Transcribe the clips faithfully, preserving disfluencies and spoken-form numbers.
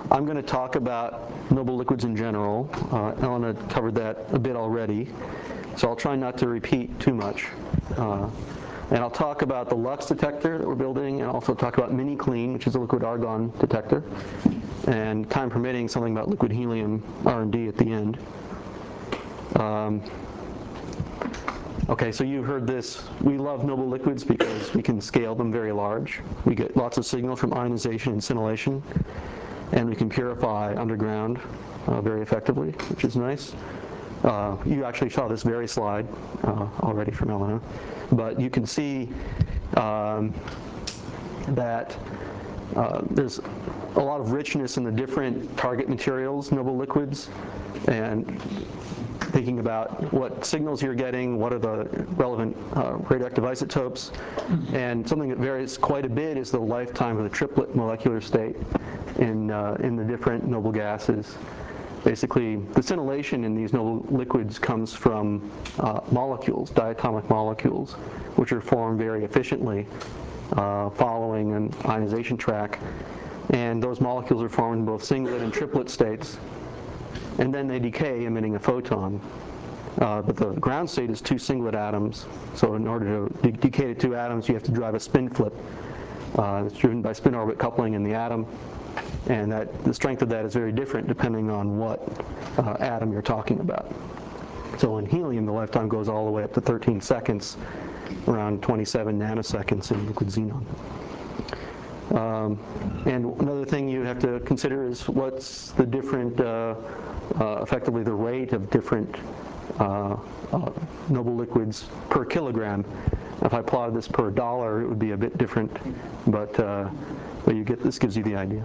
I'm going to talk about noble liquids in general. Uh, Elena covered that a bit already, so I'll try not to repeat too much. Uh, and I'll talk about the Lux detector that we're building, and also talk about Mini-Clean, which is a liquid argon detector, and time permitting, something about liquid helium R and D at the end. Um, Okay, so you've heard this. We love noble liquids because we can scale them very large. We get lots of signal from ionization and scintillation, and we can purify underground uh, very effectively, which is nice. Uh, you actually saw this very slide uh, already from Elena, but you can see um, that uh, there's a lot of richness in the different target materials, noble liquids, and thinking about what signals you're getting, what are the relevant uh, radioactive isotopes, and something that varies quite a bit is the lifetime of the triplet molecular state in, uh, in the different noble gases. Basically, the scintillation in these noble liquids comes from uh, molecules, diatomic molecules, which are formed very efficiently uh, following an ionization track. And those molecules are formed in both singlet and triplet states, and then they decay, emitting a photon. Uh, but the ground state is two singlet atoms, so in order to de decay to two atoms, you have to drive a spin flip. Uh, it's driven by spin orbit coupling in the atom, and that the strength of that is very different depending on what uh, atom you're talking about. So in helium, the lifetime goes all the way up to thirteen seconds, around twenty-seven nanoseconds in liquid xenon. Um, and another thing you have to consider is what's the different, uh, uh, effectively the rate of different uh, uh, noble liquids per kilogram. If I plotted this per dollar, it would be a bit different, but, uh, but you get, this gives you the idea.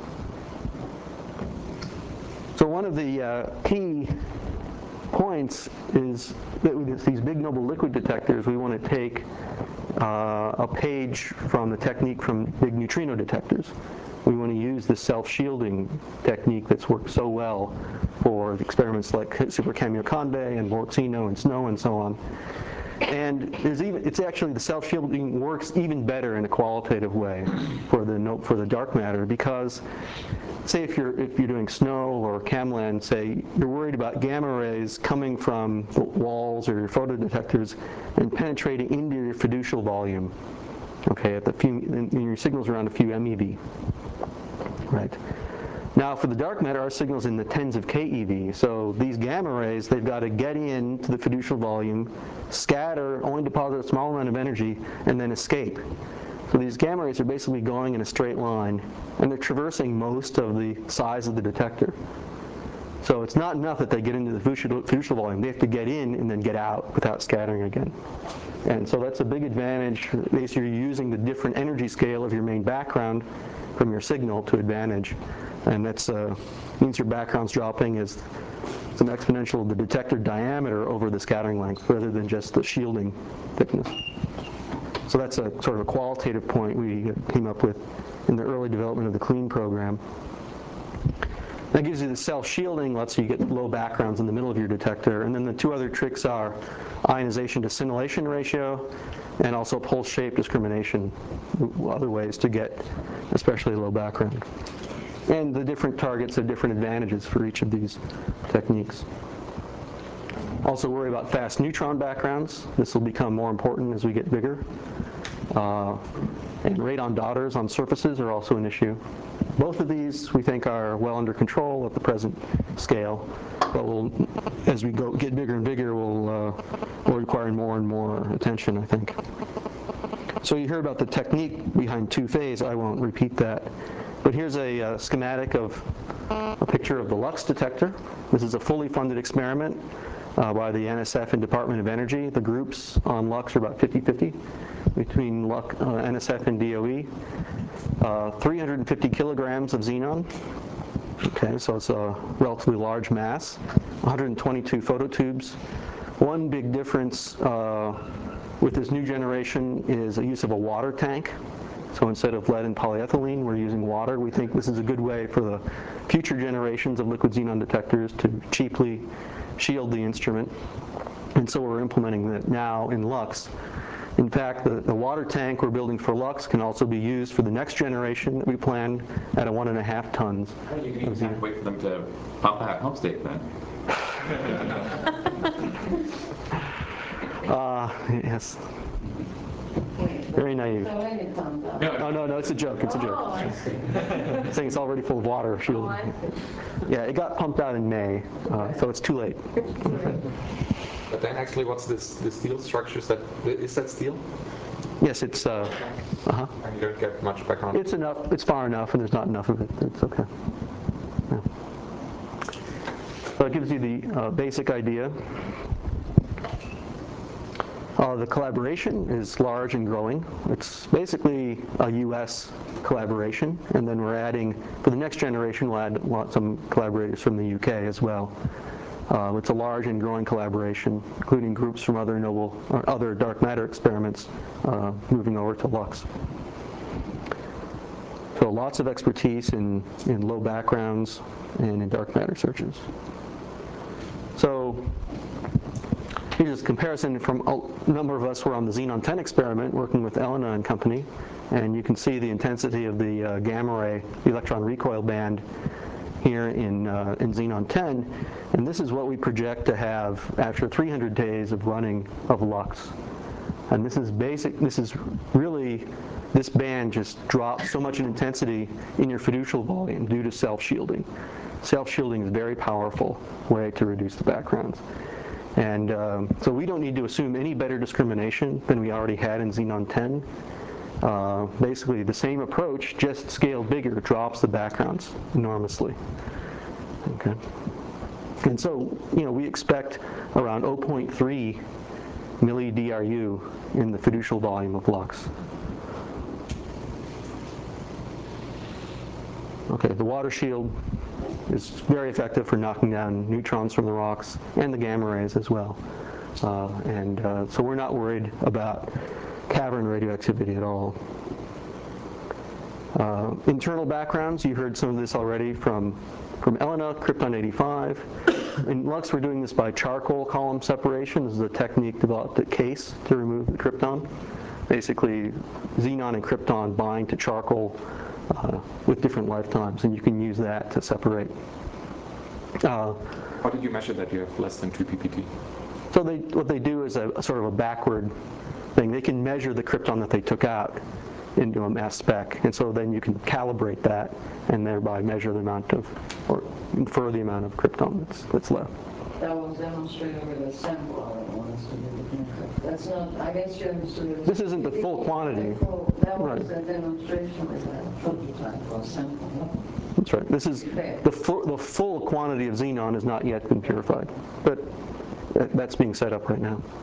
So one of the uh, key points is that with these big noble liquid detectors, we want to take uh, a page from the technique from big neutrino detectors. We want to use the self-shielding technique that's worked so well for experiments like Super Kamiokande and Lortzino and Snow and so on. And there's even, it's actually, the self-shielding works even better in a qualitative way for the no, for the dark matter, because say if you're if you're doing snow or CamLAN, say you're worried about gamma rays coming from the walls or your photodetectors and penetrating into your fiducial volume. Okay, at the few, and your signal's around a few MeV, right? Now, for the dark matter, our signal's in the tens of keV, so these gamma rays, they've got to get into the fiducial volume, scatter, only deposit a small amount of energy, and then escape. So these gamma rays are basically going in a straight line, and they're traversing most of the size of the detector. So it's not enough that they get into the fiducial volume. They have to get in and then get out without scattering again. And so that's a big advantage. Basically, you're using the different energy scale of your main background from your signal to advantage. And that uh, means your background's dropping as it's an exponential of the detector diameter over the scattering length rather than just the shielding thickness. So that's a sort of a qualitative point we came up with in the early development of the CLEAN program. That gives you the self-shielding, lets you get low backgrounds in the middle of your detector. And then the two other tricks are ionization to scintillation ratio and also pulse shape discrimination, other ways to get especially low background. And the different targets have different advantages for each of these techniques. Also worry about fast neutron backgrounds. This will become more important as we get bigger. Uh, and radon daughters on surfaces are also an issue. Both of these we think are well under control at the present scale, but we'll, as we go get bigger and bigger, we'll, uh, we'll require more and more attention, I think. So you hear about the technique behind two-phase. I won't repeat that. But here's a uh, schematic of a picture of the Lux detector. This is a fully funded experiment uh, by the N S F and Department of Energy. The groups on Lux are about fifty fifty between Lux, uh, N S F and D O E. Uh, three hundred fifty kilograms of xenon. Okay, so it's a relatively large mass. one hundred twenty-two phototubes. One big difference uh, with this new generation is the use of a water tank. So instead of lead and polyethylene, we're using water. We think this is a good way for the future generations of liquid xenon detectors to cheaply shield the instrument. And so we're implementing that now in Lux. In fact, the, the water tank we're building for Lux can also be used for the next generation that we plan at a one and a half tons. Oh, you, you can't wait for them to pump out pump state then. uh, yes. Very naive. No, No, no, no, it's a joke, it's a joke. Oh, I see. I'm saying it's already full of water Oh, shielding. I see. Yeah, it got pumped out in May, uh, so it's too late. But then actually, what's this, the steel structures that, is that steel? Yes, it's, uh, uh-huh. And you don't get much back on? It's enough, it's far enough, and there's not enough of it, it's okay. Yeah. So it gives you the uh, basic idea. Uh, the collaboration is large and growing. It's basically a U S collaboration, and then we're adding, for the next generation, we'll add some collaborators from the U K as well. Uh, it's a large and growing collaboration, including groups from other noble or other dark matter experiments uh, moving over to Lux. So lots of expertise in, in low backgrounds and in dark matter searches. So here's a comparison from a number of us were on the Xenon ten experiment working with Elena and company, and you can see the intensity of the uh, gamma ray, the electron recoil band here in, uh, in Xenon ten, and this is what we project to have after three hundred days of running of Lux. And this is basic, this is really, this band just drops so much in intensity in your fiducial volume due to self-shielding. Self-shielding is a very powerful way to reduce the backgrounds. And um, so we don't need to assume any better discrimination than we already had in Xenon ten. Uh, basically, the same approach, just scaled bigger, drops the backgrounds enormously. Okay. And so, you know, we expect around zero point three milli D R U in the fiducial volume of Lux. Okay, the water shield is very effective for knocking down neutrons from the rocks and the gamma rays as well. Uh, and uh, so we're not worried about cavern radioactivity at all. Uh, internal backgrounds, you heard some of this already from, from Elena, Krypton eighty-five. In Lux, we're doing this by charcoal column separation. This is a technique developed at CASE to remove the krypton. Basically, xenon and krypton bind to charcoal uh, with different lifetimes, and you can use that to separate. Uh, How did you measure that you have less than two P P T? so they, what they do is a, a sort of a backward thing. They can measure the krypton that they took out into a mass spec, and so then you can calibrate that and thereby measure the amount of, or infer the amount of krypton that's, that's left. That was demonstrated with a sample all at once. That's not, I guess you understood it. This isn't the full quantity. Full, that was Right. a demonstration with a prototype or sample. That's right. This is the full, the full quantity of xenon has not yet been purified, but that's being set up right now.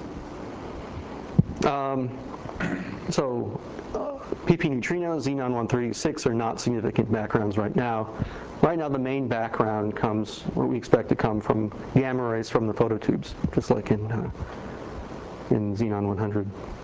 Um, so uh, P P neutrinos, xenon one thirty-six are not significant backgrounds right now. Right now the main background comes, what we expect to come from gamma rays from the phototubes, just like in, uh, in xenon one hundred.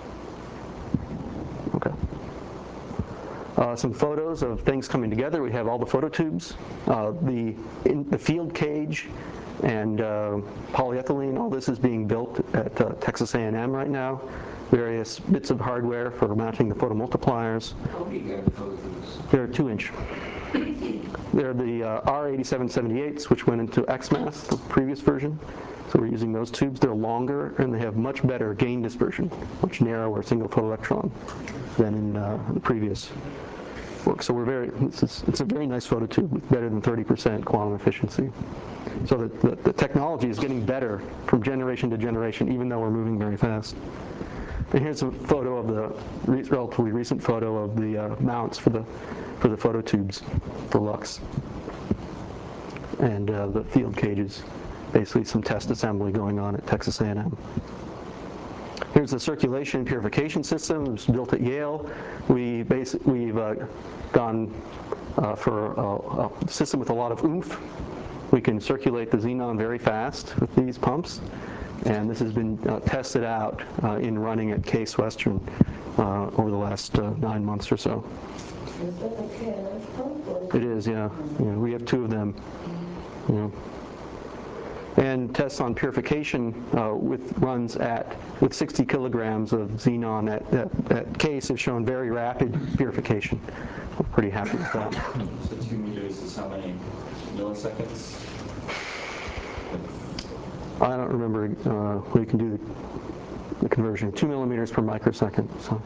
Okay. Uh, some photos of things coming together. We have all the phototubes, uh, the, in, the field cage, and uh, polyethylene. All this is being built at uh, Texas A and M right now. Various bits of hardware for mounting the photomultipliers. How big are the phototubes? They're two inch. They're the uh, R eighty-seven seventy-eights, which went into X MAS, the previous version. So we're using those tubes. They're longer, and they have much better gain dispersion, much narrower single photoelectron than in uh, the previous work. So we're very, it's, it's a very nice phototube with better than thirty percent quantum efficiency. So the, the, the technology is getting better from generation to generation, even though we're moving very fast. And here's a photo of the re relatively recent photo of the uh, mounts for the for the phototubes for Lux, and uh, the field cages. Basically, some test assembly going on at Texas A and M. Here's the circulation purification system. It was built at Yale. We basi we've uh, gone uh, for a, a system with a lot of oomph. We can circulate the xenon very fast with these pumps. And this has been uh, tested out uh, in running at Case Western uh, over the last uh, nine months or so. Is that a K N F pump? It is, yeah. yeah. We have two of them. You know. and tests on purification uh, with runs at with sixty kilograms of xenon at, at, at case have shown very rapid purification. We're pretty happy with that. So two meters is how many milliseconds? I don't remember, uh, we can do the, the conversion, two millimeters per microsecond. So.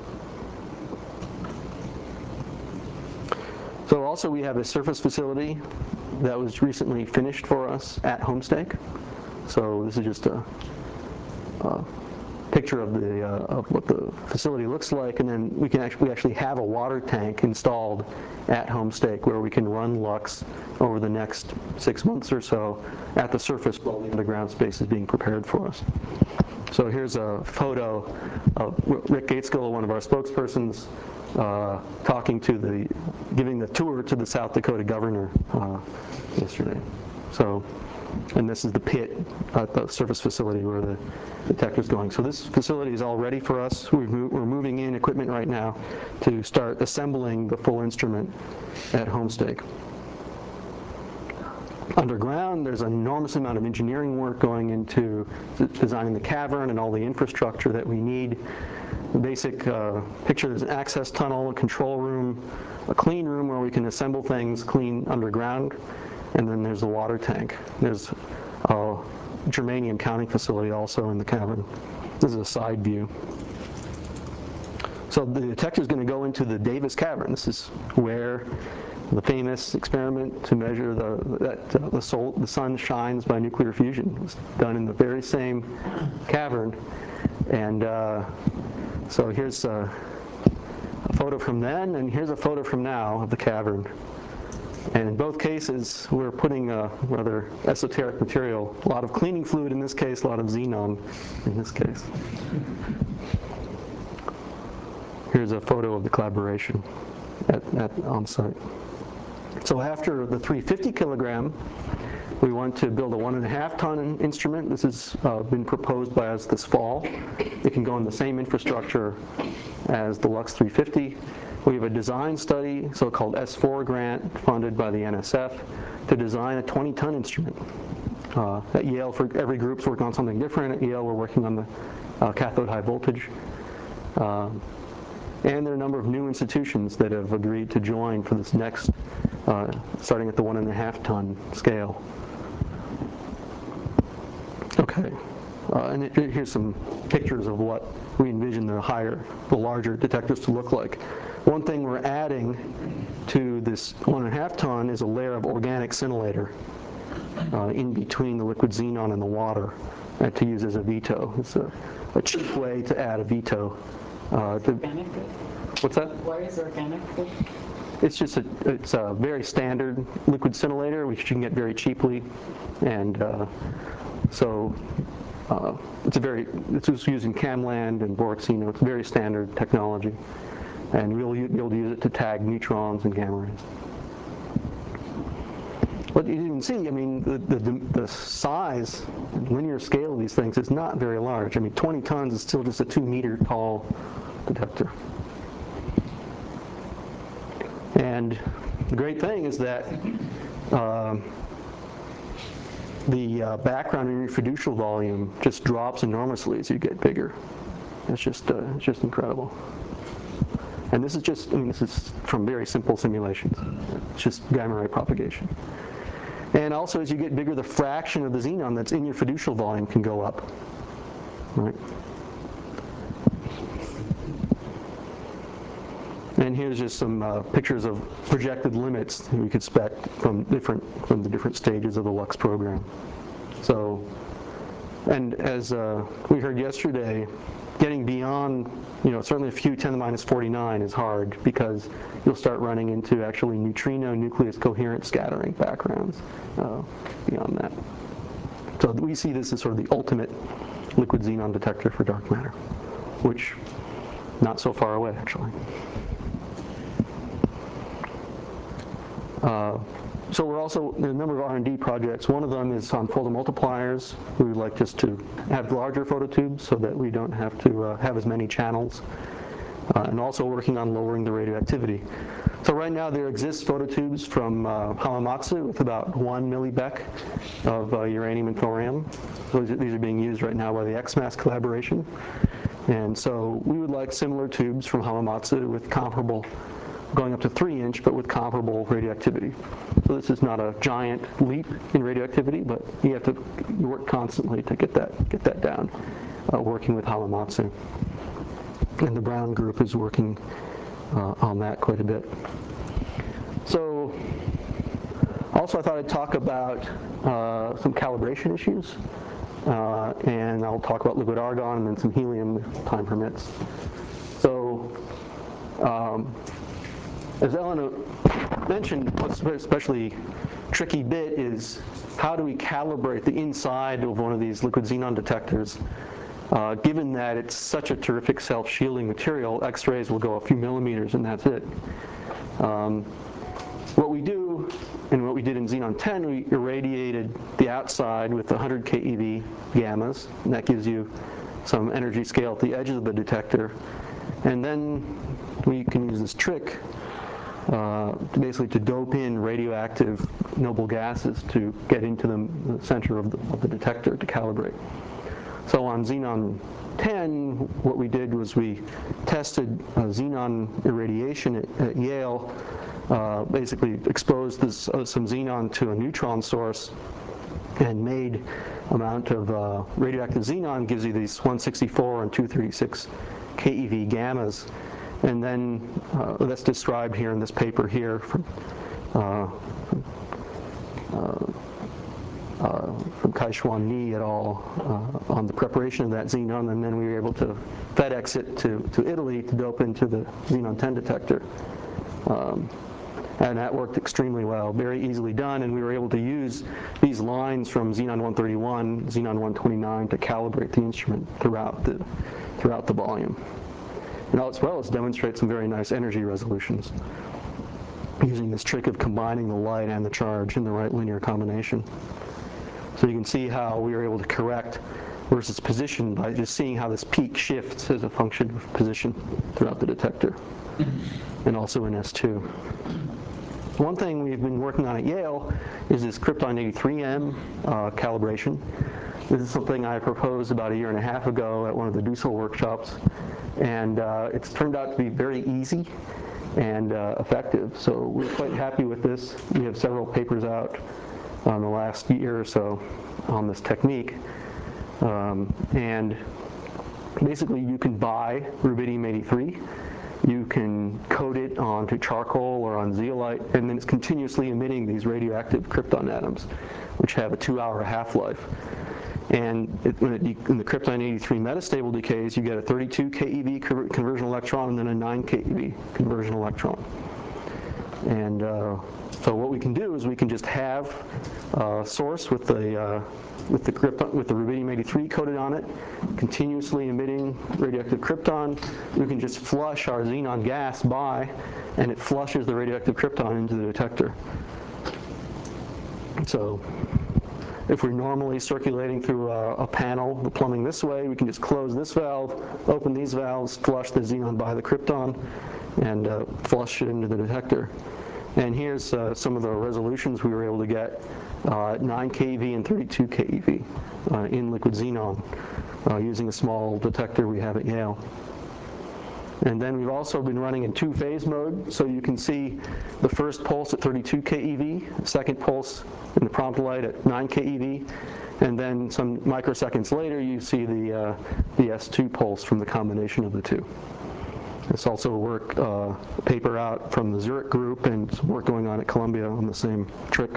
So also we have a surface facility that was recently finished for us at Homestake. So this is just a, a picture of the uh, of what the facility looks like, and then we can actually we actually have a water tank installed at Homestake where we can run Lux over the next six months or so at the surface while the underground space is being prepared for us. So here's a photo of Rick Gateskill, one of our spokespersons, uh, talking to the, giving the tour to the South Dakota governor uh, yesterday. So, and this is the pit at the surface facility where the detector's going. So this facility is all ready for us. We've mo we're moving in equipment right now to start assembling the full instrument at Homestake. Underground, there's an enormous amount of engineering work going into designing the cavern and all the infrastructure that we need. The basic uh, picture is an access tunnel, a control room, a clean room where we can assemble things clean underground, and then there's a water tank. There's a germanium counting facility also in the cavern. This is a side view. So the detector is going to go into the Davis Cavern. This is where the famous experiment to measure the, that uh, the, sol the sun shines by nuclear fusion was done in the very same cavern. And uh, so here's a, a photo from then, and here's a photo from now of the cavern. And in both cases, we're putting a rather esoteric material, a lot of cleaning fluid in this case, a lot of xenon in this case. Here's a photo of the collaboration at, at on-site. So after the three hundred fifty kilogram, we want to build a one and a half ton instrument. This has uh, been proposed by us this fall. It can go in the same infrastructure as the Lux three fifty. We have a design study, so-called S four grant, funded by the N S F, to design a twenty ton instrument. Uh, at Yale, for every group's working on something different. At Yale, we're working on the uh, cathode high voltage. Uh, and there are a number of new institutions that have agreed to join for this next, uh, starting at the one and a half ton scale. Okay, uh, and it, here's some pictures of what we envision the higher, the larger detectors to look like. One thing we're adding to this one and a half ton is a layer of organic scintillator uh, in between the liquid xenon and the water uh, to use as a veto. It's a, a cheap way to add a veto. Uh, to, Organic? what's that? Why is organic good? It's just a, it's a very standard liquid scintillator, which you can get very cheaply, and uh, so uh, it's a very, it's used in CamLand and Borexino. It's very standard technology, and we'll be able to use it to tag neutrons and gamma rays. But you can see, I mean, the, the, the size, linear scale of these things is not very large. I mean, twenty tons is still just a two meter tall detector. And the great thing is that uh, the uh, background in your fiducial volume just drops enormously as you get bigger. It's just, uh, it's just incredible. And this is just, I mean, this is from very simple simulations. It's just gamma ray propagation. And also, as you get bigger, the fraction of the xenon that's in your fiducial volume can go up. Right? And here's just some uh, pictures of projected limits that we could expect from different from the different stages of the Lux program. So, and as uh, we heard yesterday, getting beyond, you know, certainly a few ten to the minus forty-nine is hard because you'll start running into actually neutrino nucleus coherent scattering backgrounds uh, beyond that. So we see this as sort of the ultimate liquid xenon detector for dark matter, which not so far away actually. Uh, So we're also, there's a number of R and D projects. One of them is on photomultipliers. We would like just to have larger phototubes so that we don't have to uh, have as many channels. Uh, and also working on lowering the radioactivity. So right now there exists phototubes from uh, Hamamatsu with about one millibeck of uh, uranium and thorium. So these are, these are being used right now by the X MAS collaboration. And so we would like similar tubes from Hamamatsu with comparable, going up to three inch, but with comparable radioactivity. So this is not a giant leap in radioactivity, but you have to work constantly to get that, get that down, uh, working with Hamamatsu. And the Brown group is working uh, on that quite a bit. So also I thought I'd talk about uh, some calibration issues. Uh, and I'll talk about liquid argon and then some helium if time permits. So, um, as Ellen mentioned, what's a especially tricky bit is how do we calibrate the inside of one of these liquid xenon detectors? Uh, given that it's such a terrific self-shielding material, X-rays will go a few millimeters and that's it. Um, What we do, and what we did in Xenon ten, we irradiated the outside with one hundred K E V gammas, and that gives you some energy scale at the edges of the detector. And then we can use this trick uh, to basically to dope in radioactive noble gases to get into the, the center of the, of the detector to calibrate. So on Xenon ten, what we did was we tested uh, xenon irradiation at, at Yale. Uh, basically exposed this, uh, some xenon to a neutron source and made amount of uh, radioactive xenon gives you these one sixty-four and two thirty-six K E V gammas. And then uh, that's described here in this paper here from, uh, uh, uh, from Kai-Xuan Ni et al. Uh, on the preparation of that xenon, and then we were able to FedEx it to, to Italy to dope into the Xenon ten detector. Um, And that worked extremely well, very easily done, and we were able to use these lines from Xenon one thirty-one, Xenon one twenty-nine to calibrate the instrument throughout the, throughout the volume. And as well as demonstrate some very nice energy resolutions using this trick of combining the light and the charge in the right linear combination. So you can see how we were able to correct versus position by just seeing how this peak shifts as a function of position throughout the detector, and also in S two. One thing we've been working on at Yale is this Krypton eighty-three M uh, calibration. This is something I proposed about a year and a half ago at one of the Dussel workshops, and uh, it's turned out to be very easy and uh, effective. So we're quite happy with this. We have several papers out on the last year or so on this technique. Um, and basically you can buy rubidium eighty-three. You can coat it onto charcoal or on zeolite, and then it's continuously emitting these radioactive krypton atoms, which have a two-hour half-life. And it, when it de in the Krypton eighty-three metastable decays, you get a thirty-two K E V conversion electron and then a nine K E V conversion electron. And uh, so what we can do is we can just have a source with the uh, with the krypton, with the rubidium eighty-three coated on it, continuously emitting radioactive krypton. We can just flush our xenon gas by, and it flushes the radioactive krypton into the detector. So if we're normally circulating through a, a panel, the plumbing this way, we can just close this valve, open these valves, flush the xenon by the krypton, and uh, flush it into the detector. And here's uh, some of the resolutions we were able to get uh, at nine K E V and thirty-two K E V uh, in liquid xenon uh, using a small detector we have at Yale. And then we've also been running in two-phase mode, so you can see the first pulse at thirty-two K E V, second pulse in the prompt light at nine K E V, and then some microseconds later you see the, uh, the S two pulse from the combination of the two. There's also a work uh, paper out from the Zurich group and some work going on at Columbia on the same trick.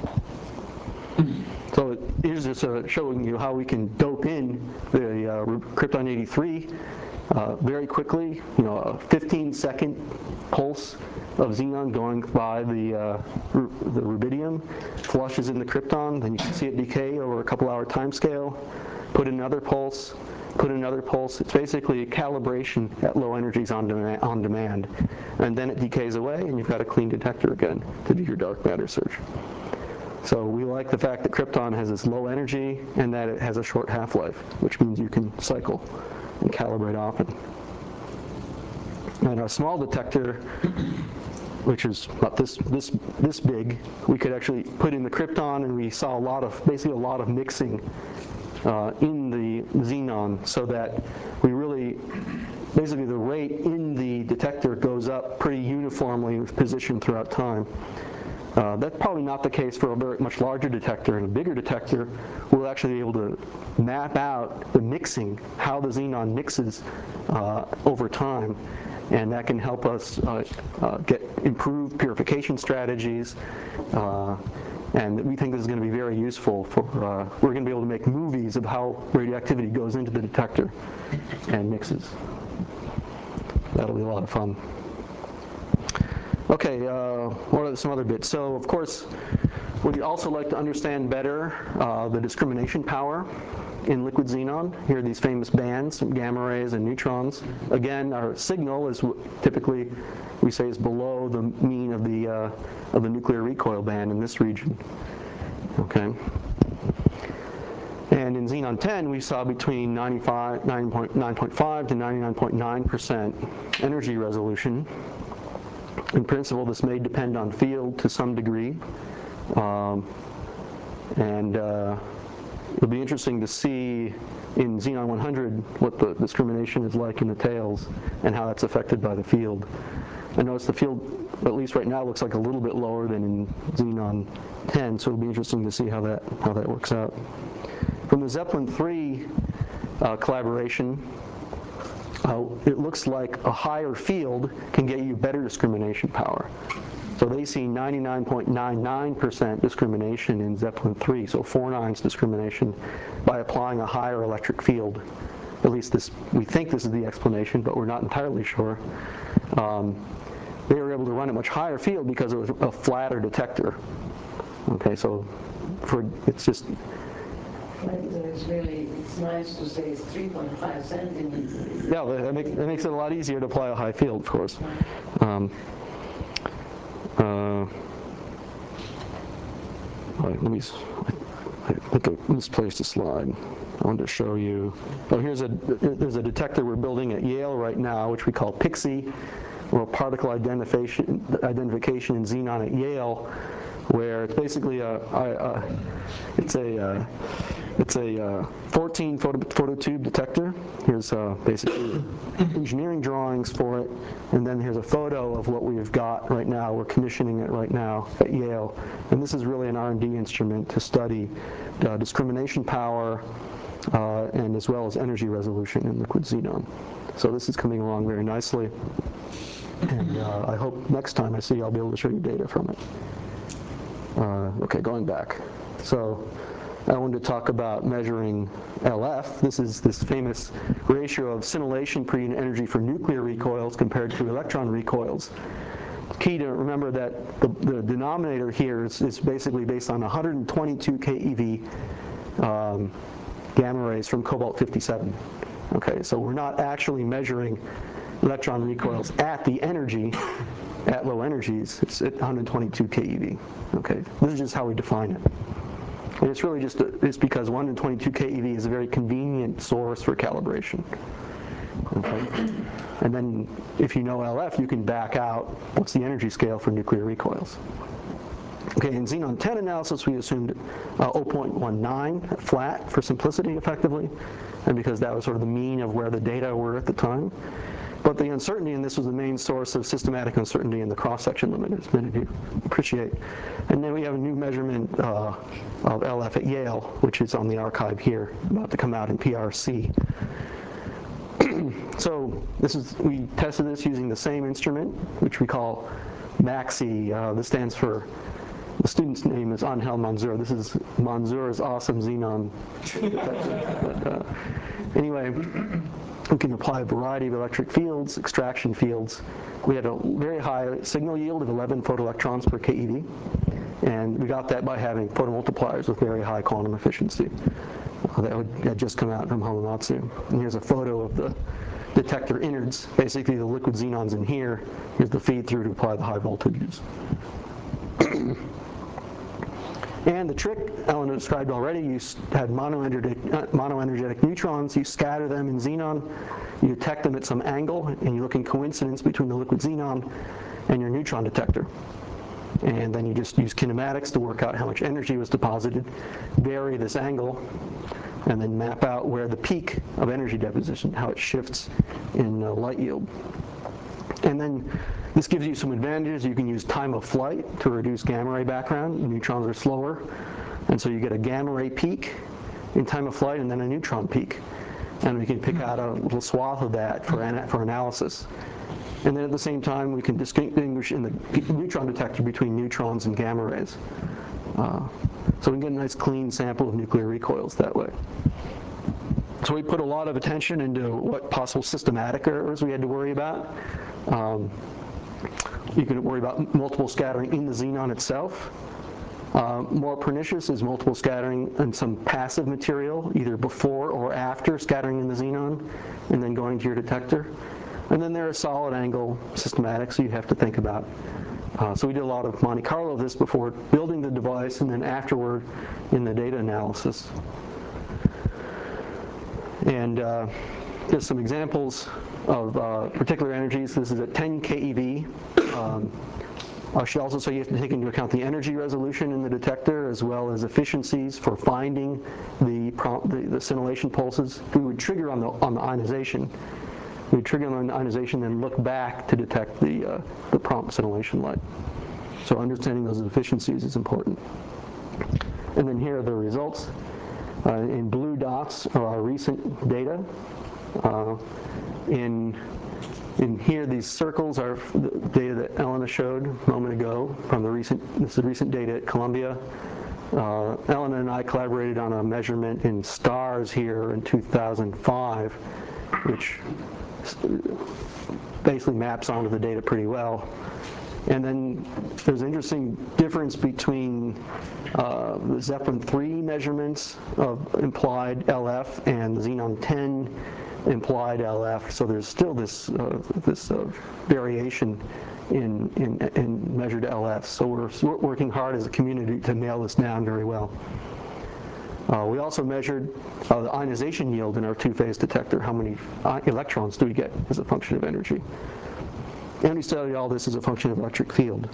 So here's just uh, showing you how we can dope in the uh, Krypton eighty-three uh, very quickly. You know, a fifteen second pulse of xenon going by the uh, the rubidium flushes in the krypton. Then you can see it decay over a couple hour time scale. Put in another pulse. Put in another pulse. It's basically a calibration at low energies on demand, on demand. And then it decays away, and you've got a clean detector again to do your dark matter search. So we like the fact that krypton has this low energy and that it has a short half-life, which means you can cycle and calibrate often. And our small detector which is about this this this big, we could actually put in the krypton, and we saw a lot of basically a lot of mixing uh, in the xenon, so that we really basically the rate in the detector goes up pretty uniformly with position throughout time. Uh, that's probably not the case for a very much larger detector. And a bigger detector, we'll actually be able to map out the mixing, how the xenon mixes uh, over time, and that can help us uh, uh, get improved purification strategies. Uh, and we think this is going to be very useful for, uh, we're going to be able to make movies of how radioactivity goes into the detector and mixes. That'll be a lot of fun. Okay, uh, what are some other bits? So, of course, we'd also like to understand better uh, the discrimination power in liquid xenon. Here are these famous bands, gamma rays and neutrons. Again, our signal is typically, we say, is below the mean of the uh, of the nuclear recoil band in this region. Okay. And in xenon ten, we saw between ninety-five, nine point five to ninety-nine point nine percent energy resolution. In principle, this may depend on field to some degree, um, and uh, it'll be interesting to see in xenon one hundred what the discrimination is like in the tails and how that's affected by the field. I notice the field, at least right now, looks like a little bit lower than in xenon ten, so it'll be interesting to see how that how that works out. From the Zeppelin three uh, collaboration, Uh, it looks like a higher field can get you better discrimination power. So they see ninety-nine point nine nine percent discrimination in Zeppelin three, so four nines discrimination, by applying a higher electric field. At least this, we think this is the explanation, but we're not entirely sure. Um, they were able to run a much higher field because it was a flatter detector. Okay, so for it's just. It's really, it's nice to say it's three point five centimeters. Yeah, that, make, that makes it a lot easier to apply a high field, of course. Um, uh, all right, let me, I think I misplaced a slide. I wanted to show you. Oh, here's a, there's a detector we're building at Yale right now, which we call PIXI, or particle identification, identification in xenon at Yale, where it's basically a, a, a it's a, uh, it's a uh, fourteen photo, phototube detector. Here's uh, basically engineering drawings for it, and then here's a photo of what we've got right now. We're commissioning it right now at Yale, and this is really an R and D instrument to study uh, discrimination power uh, and as well as energy resolution in liquid xenon. So this is coming along very nicely, and uh, I hope next time I see you, I'll be able to show you data from it. Uh, okay, going back. So I wanted to talk about measuring L F. This is this famous ratio of scintillation per unit energy for nuclear recoils compared to electron recoils. Key to remember that the, the denominator here is, is basically based on one hundred twenty-two keV um, gamma rays from cobalt fifty-seven. Okay, so we're not actually measuring electron recoils at the energy, at low energies. It's at one hundred twenty-two keV. Okay, this is just how we define it. And it's really just, a, it's because one hundred twenty-two keV is a very convenient source for calibration. Okay? And then if you know L F, you can back out what's the energy scale for nuclear recoils. Okay, in xenon ten analysis, we assumed uh, zero point one nine flat for simplicity, effectively, and because that was sort of the mean of where the data were at the time. But the uncertainty in this was the main source of systematic uncertainty in the cross-section limit, as many of you appreciate. And then we have a new measurement uh, of L F at Yale, which is on the archive here, about to come out in P R C. So this is, we tested this using the same instrument, which we call MAXI. Uh, this stands for, the student's name is Angel Manzur. This is Manzur's awesome xenon detector. But, uh, anyway, we can apply a variety of electric fields, extraction fields. We had a very high signal yield of eleven photoelectrons per keV, and we got that by having photomultipliers with very high quantum efficiency. Uh, that would had just come out from Hamamatsu. And here's a photo of the detector innards, basically the liquid xenons in here. Here's the feed through to apply the high voltages. And the trick Ellen described already, you had monoenergetic, uh, monoenergetic neutrons, you scatter them in xenon, you detect them at some angle, and you look in coincidence between the liquid xenon and your neutron detector. And then you just use kinematics to work out how much energy was deposited, vary this angle, and then map out where the peak of energy deposition, how it shifts in uh, light yield. And then this gives you some advantages. You can use time of flight to reduce gamma ray background. Neutrons are slower, and so you get a gamma ray peak in time of flight and then a neutron peak. And we can pick out a little swath of that for, ana for analysis. And then at the same time, we can distinguish in the neutron detector between neutrons and gamma rays. Uh, so we can get a nice clean sample of nuclear recoils that way. So we put a lot of attention into what possible systematic errors we had to worry about. Um, you can worry about multiple scattering in the xenon itself. Uh, more pernicious is multiple scattering in some passive material, either before or after scattering in the xenon, and then going to your detector. And then there are solid angle systematics you have to think about. Uh, so we did a lot of Monte Carlo of this before building the device, and then afterward in the data analysis. And uh, just some examples of uh, particular energies. This is at ten K E V. Um, I should also say you have to take into account the energy resolution in the detector as well as efficiencies for finding the, prompt, the, the scintillation pulses. We would trigger on the, on the ionization. We would trigger on the ionization and look back to detect the, uh, the prompt scintillation light. So understanding those efficiencies is important. And then here are the results. Uh, in blue dots are our recent data. Uh, in In here, these circles are the data that Elena showed a moment ago from the recent, this is recent data at Columbia. Uh, Elena and I collaborated on a measurement in stars here in two thousand five, which basically maps onto the data pretty well. And then there's an interesting difference between uh, the Zeppelin three measurements of implied L F and the Xenon ten implied L F. So there's still this uh, this uh, variation in, in in measured L F. So we're working hard as a community to nail this down very well. Uh, we also measured uh, the ionization yield in our two-phase detector. How many uh, electrons do we get as a function of energy? And we studied all this as a function of electric field.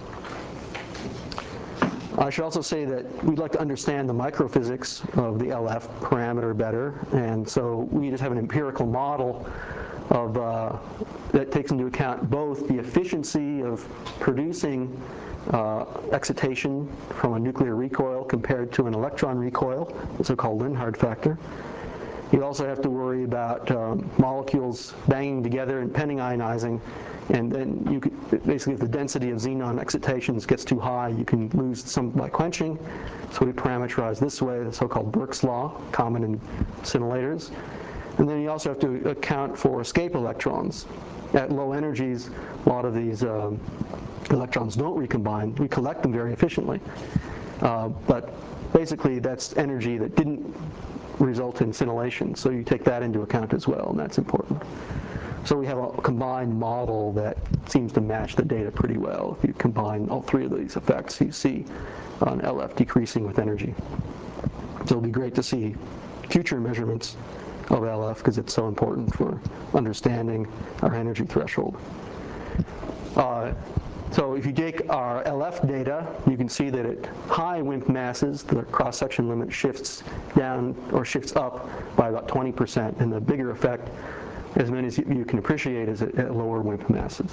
I should also say that we'd like to understand the microphysics of the L F parameter better, and so we just have an empirical model of, uh, that takes into account both the efficiency of producing uh, excitation from a nuclear recoil compared to an electron recoil, the so-called Linhard factor. You also have to worry about um, molecules banging together and penning ionizing, and then you could, basically if the density of xenon excitations gets too high, you can lose some by quenching. So we parameterize this way, the so-called Burke's law, common in scintillators. And then you also have to account for escape electrons. At low energies, a lot of these um, electrons don't recombine. We collect them very efficiently. Uh, but basically that's energy that didn't result in scintillation, so you take that into account as well, and that's important. So we have a combined model that seems to match the data pretty well. If you combine all three of these effects, you see an L F decreasing with energy. So it'll be great to see future measurements of L F because it's so important for understanding our energy threshold. Uh, So if you take our L F data, you can see that at high WIMP masses, the cross-section limit shifts down or shifts up by about twenty percent, and the bigger effect, as many as you can appreciate, is at, at lower WIMP masses.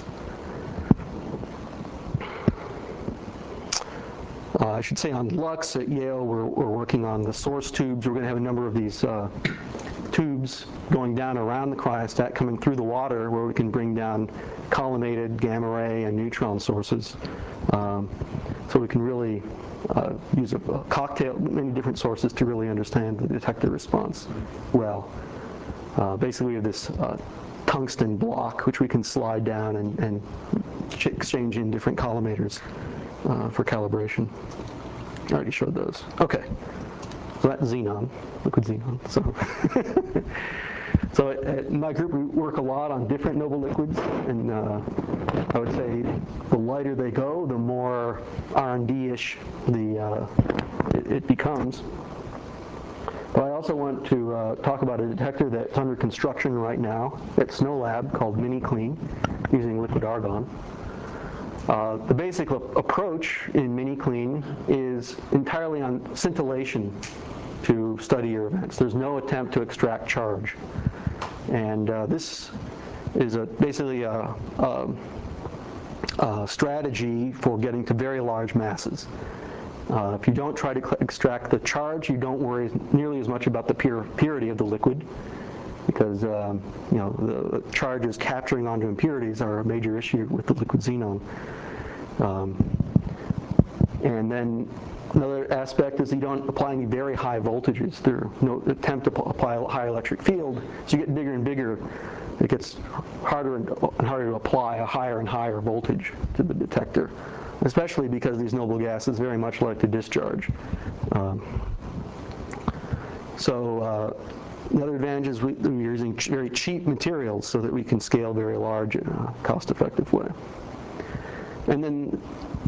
Uh, I should say on Lux at Yale, we're, we're working on the source tubes. We're going to have a number of these uh, tubes going down around the cryostat, coming through the water, where we can bring down collimated gamma ray and neutron sources. Um, so we can really uh, use a, a cocktail, many different sources to really understand the detector response well. Uh, basically, we have this uh, tungsten block, which we can slide down and, and exchange in different collimators uh, for calibration. I already showed those. Okay. So that's xenon, liquid xenon. So, so at, at my group, we work a lot on different noble liquids, and uh, I would say the lighter they go, the more R and D-ish the uh, it, it becomes. But I also want to uh, talk about a detector that's under construction right now at SNOLAB called MiniClean, using liquid argon. Uh, the basic approach in Mini-Clean is entirely on scintillation to study your events. There's no attempt to extract charge. And uh, this is a, basically a, a, a strategy for getting to very large masses. Uh, if you don't try to extract the charge, you don't worry nearly as much about the pure, purity of the liquid, because um, you know, the charges capturing onto impurities are a major issue with the liquid xenon. Um, and then another aspect is you don't apply any very high voltages. There's no attempt to apply a high electric field. As you get bigger and bigger, it gets harder and harder to apply a higher and higher voltage to the detector, especially because these noble gases very much like to discharge. Um, so uh, another advantage is we, we're using ch very cheap materials so that we can scale very large in a cost-effective way. And then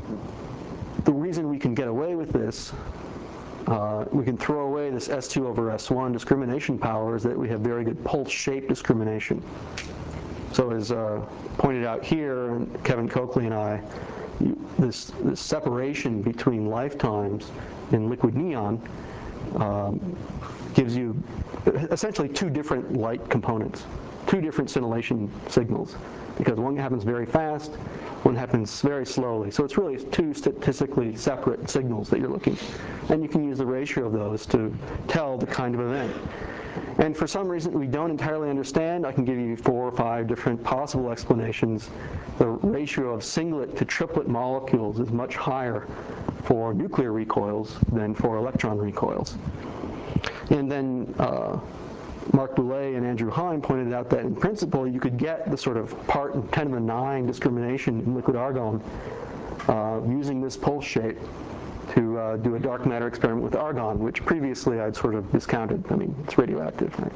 the reason we can get away with this, uh, we can throw away this S two over S one discrimination power, is that we have very good pulse shape discrimination. So as uh, pointed out here, and Kevin Coakley and I, you, this, this separation between lifetimes in liquid neon um, gives you essentially two different light components, two different scintillation signals, because one happens very fast, one happens very slowly. So it's really two statistically separate signals that you're looking. And you can use the ratio of those to tell the kind of event. And for some reason we don't entirely understand, I can give you four or five different possible explanations. The ratio of singlet to triplet molecules is much higher for nuclear recoils than for electron recoils. And then uh, Mark Boulay and Andrew Heim pointed out that in principle you could get the sort of part ten to the nine discrimination in liquid argon uh, using this pulse shape to uh, do a dark matter experiment with argon, which previously I'd sort of discounted. I mean, it's radioactive, right?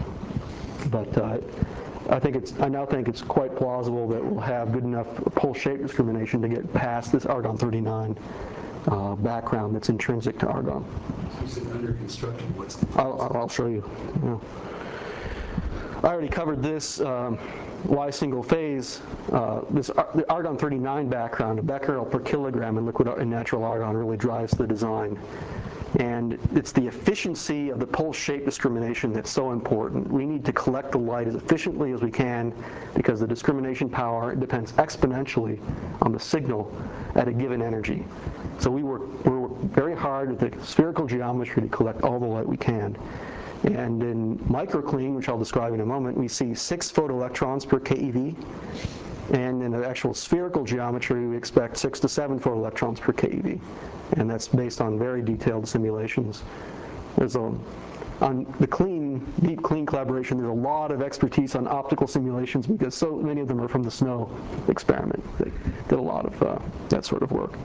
But uh, I think it's, I now think it's quite plausible that we'll have good enough pulse shape discrimination to get past this argon thirty-nine uh, background that's intrinsic to argon. You said under construction. What's the I'll, I'll show you. Yeah. I already covered this. Um, why single phase? Uh, this ar the argon thirty-nine background, a becquerel per kilogram in liquid in natural argon, really drives the design. And it's the efficiency of the pulse shape discrimination that's so important. We need to collect the light as efficiently as we can because the discrimination power depends exponentially on the signal at a given energy. So we work, we work very hard with the spherical geometry to collect all the light we can. And in microclean, which I'll describe in a moment, we see six photoelectrons per keV. And in the actual spherical geometry, we expect six to seven photoelectrons per keV. And that's based on very detailed simulations. There's a, on the clean, deep clean collaboration, there's a lot of expertise on optical simulations because so many of them are from the SNO experiment. They did a lot of uh, that sort of work.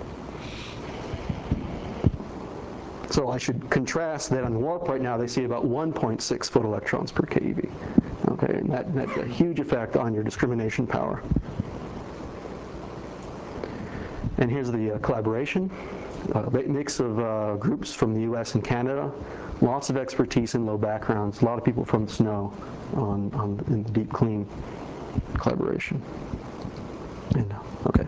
So I should contrast that on warp right now, they see about one point six photoelectrons per keV. Okay, and that, that's a huge effect on your discrimination power. And here's the uh, collaboration, a mix of uh, groups from the U S and Canada, lots of expertise in low backgrounds, a lot of people from SNO on, on in the deep clean collaboration. And, uh, okay.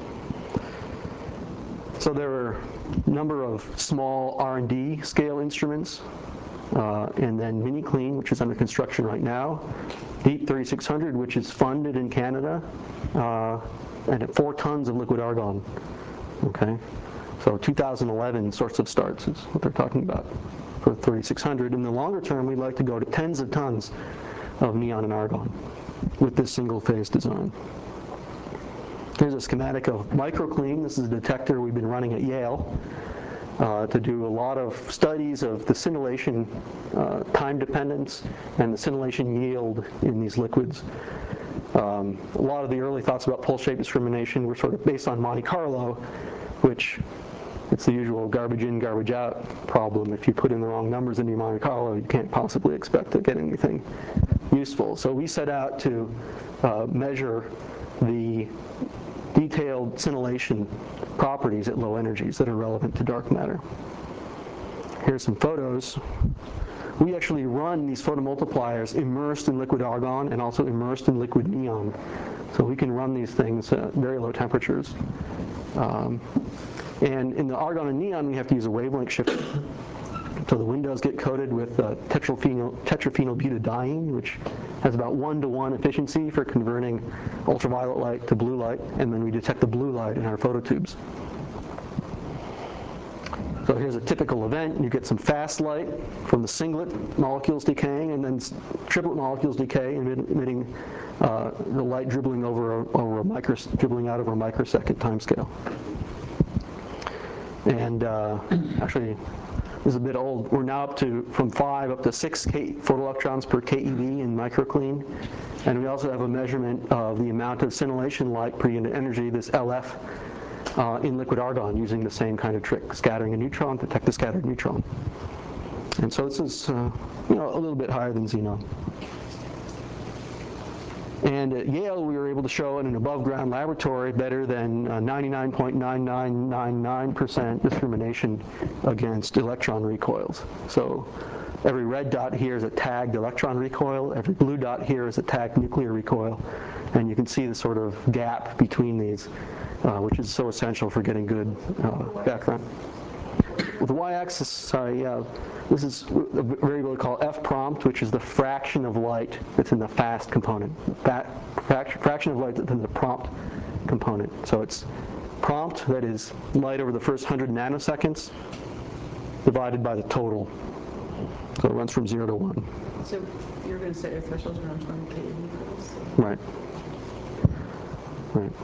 So there are a number of small R and D scale instruments, uh, and then Mini-Clean, which is under construction right now, Deep thirty-six hundred, which is funded in Canada, uh, and at four tons of liquid argon. Okay, so two thousand eleven sorts of starts is what they're talking about for thirty-six hundred. In the longer term, we'd like to go to tens of tons of neon and argon with this single phase design. Here's a schematic of microclean. This is a detector we've been running at Yale uh, to do a lot of studies of the scintillation uh, time dependence and the scintillation yield in these liquids. Um, a lot of the early thoughts about pulse shape discrimination were sort of based on Monte Carlo, which it's the usual garbage in, garbage out problem. If you put in the wrong numbers into your Monte Carlo, you can't possibly expect to get anything useful. So we set out to uh, measure the detailed scintillation properties at low energies that are relevant to dark matter. here's some photos. We actually run these photomultipliers immersed in liquid argon and also immersed in liquid neon. So we can run these things at very low temperatures. Um, and in the argon and neon, we have to use a wavelength shifter. So the windows get coated with uh, tetraphenyl, tetraphenylbutadiene, which has about one to one efficiency for converting ultraviolet light to blue light, and then we detect the blue light in our phototubes. So here's a typical event. You get some fast light from the singlet molecules decaying, and then triplet molecules decay, emitting uh, the light dribbling over a, over a micro, dribbling out over a microsecond time scale. And uh, actually, this is a bit old. We're now up to from five up to six K, photoelectrons per keV in microclean, and we also have a measurement of the amount of scintillation light per unit energy, this L F. Uh, in liquid argon, using the same kind of trick, scattering a neutron, detect a scattered neutron. And so this is uh, you know, a little bit higher than xenon. And at Yale, we were able to show in an above-ground laboratory better than ninety-nine point nine nine nine nine percent discrimination against electron recoils. So every red dot here is a tagged electron recoil, every blue dot here is a tagged nuclear recoil, and you can see the sort of gap between these, uh, which is so essential for getting good uh, background. With the y-axis, sorry, yeah, this is a variable called f prompt, which is the fraction of light that's in the fast component. That fraction of light that's in the prompt component. So it's prompt, that is light over the first one hundred nanoseconds, divided by the total. So it runs from zero to one. So you're going to set your thresholds around twenty keV for this? Right. Right.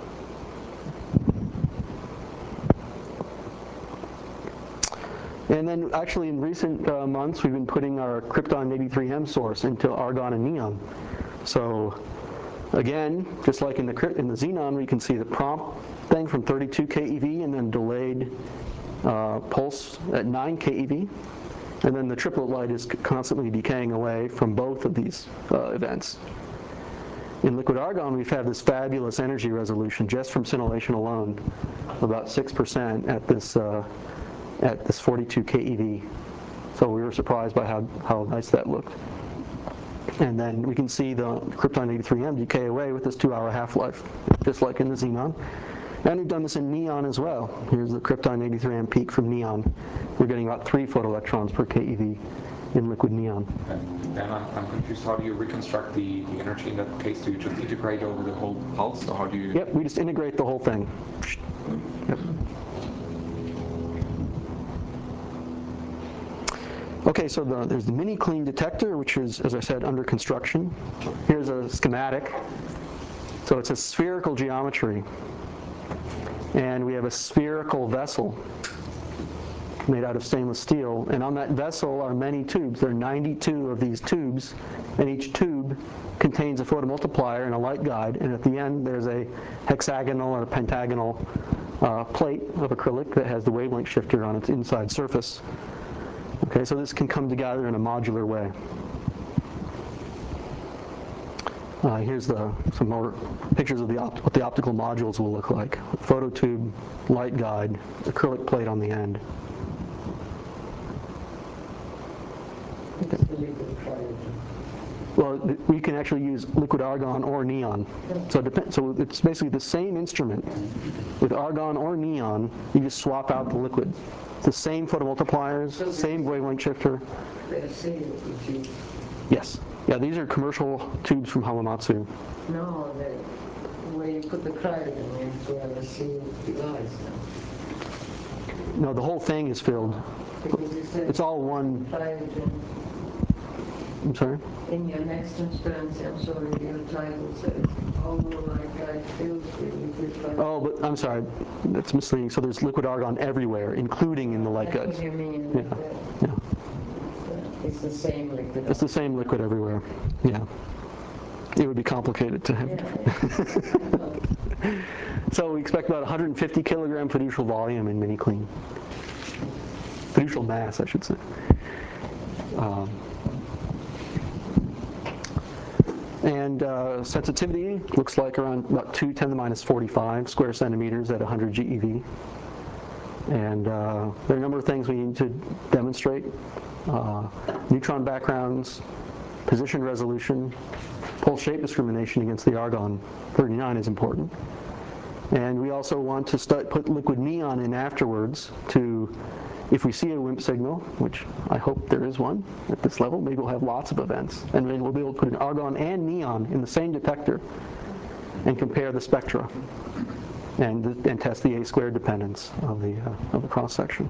And then actually in recent uh, months, we've been putting our krypton eighty-three M source into argon and neon. So again, just like in the, in the xenon, we can see the prompt thing from thirty-two keV and then delayed uh, pulse at nine keV. And then the triplet light is constantly decaying away from both of these uh, events. In liquid argon, we've had this fabulous energy resolution just from scintillation alone, about six percent at this uh, at this forty-two keV. So we were surprised by how, how nice that looked. And then we can see the krypton eighty-three M decay away with this two-hour half-life, just like in the xenon. And we've done this in neon as well. Here's the krypton eighty-three M peak from neon. We're getting about three photoelectrons per keV in liquid neon. And then I'm, I'm confused, how do you reconstruct the, the energy in that case? Do you just integrate over the whole pulse, or how do you? Yep, we just integrate the whole thing. Yep. Okay, so the, there's the mini clean detector, which is, as I said, under construction. Here's a schematic. So it's a spherical geometry. And we have a spherical vessel made out of stainless steel. And on that vessel are many tubes. There are ninety-two of these tubes, and each tube contains a photomultiplier and a light guide. And at the end, there's a hexagonal or a pentagonal uh, plate of acrylic that has the wavelength shifter on its inside surface. Okay, so this can come together in a modular way. Uh, here's the, some more pictures of the opt what the optical modules will look like. Phototube, light guide, acrylic plate on the end. Well, we can actually use liquid argon or neon. So it depends. So it's basically the same instrument. With argon or neon, you just swap out the liquid. The same photomultipliers, same wavelength shifter. Yes. Yeah, these are commercial tubes from Hamamatsu. No, the, where you put the cryogen, you have to have a sealed device. No, the whole thing is filled. Because you said It's all one. cryogen. I'm sorry? In your next transparency, I'm sorry, your title says all like that filled with liquid cryogen. Oh, but I'm sorry, that's misleading. So there's liquid argon everywhere, including in the light That's guides. what you mean. Yeah, that yeah. It's the same liquid. It's the same liquid everywhere. Yeah. It would be complicated to have. Yeah. So we expect about one hundred fifty kilogram fiducial volume in mini clean. Fiducial mass, I should say. Um, and uh, sensitivity looks like around about two ten to the minus forty-five square centimeters at one hundred G eV. And uh, there are a number of things we need to demonstrate. Uh, neutron backgrounds, position resolution, pole shape discrimination against the argon thirty-nine is important. And we also want to start, put liquid neon in afterwards to, if we see a WIMP signal, which I hope there is one at this level, maybe we'll have lots of events, and then we'll be able to put an argon and neon in the same detector and compare the spectra and, and test the A squared dependence of the, uh, of the cross-section.